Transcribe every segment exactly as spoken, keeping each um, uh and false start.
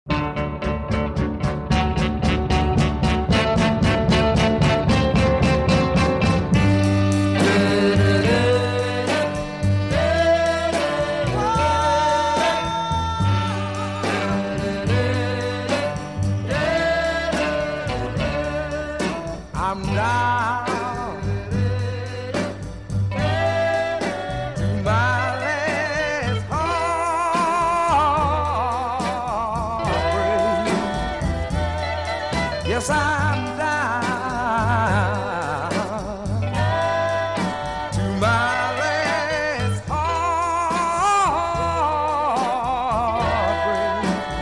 I'm down to my last heartbreak. Yes, I'm down to my last heartbreak.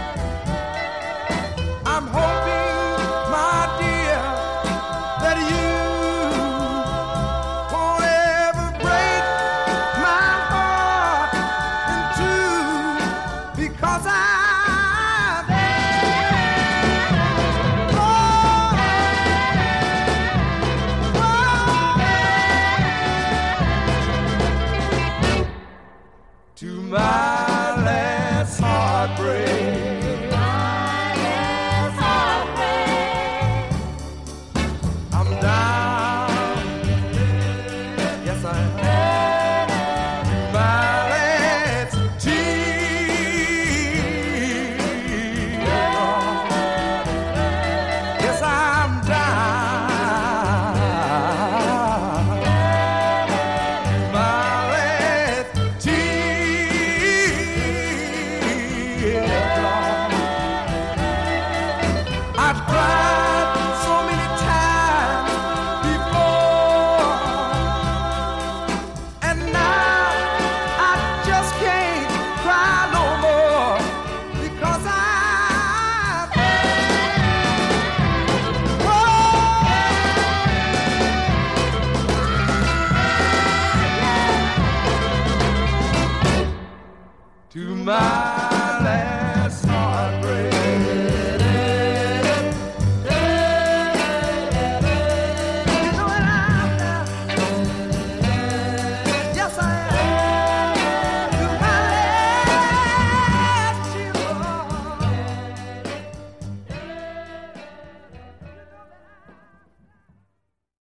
I'm hoping, my dear, that you won't ever break my heart in two, because I've to my last heartbreak.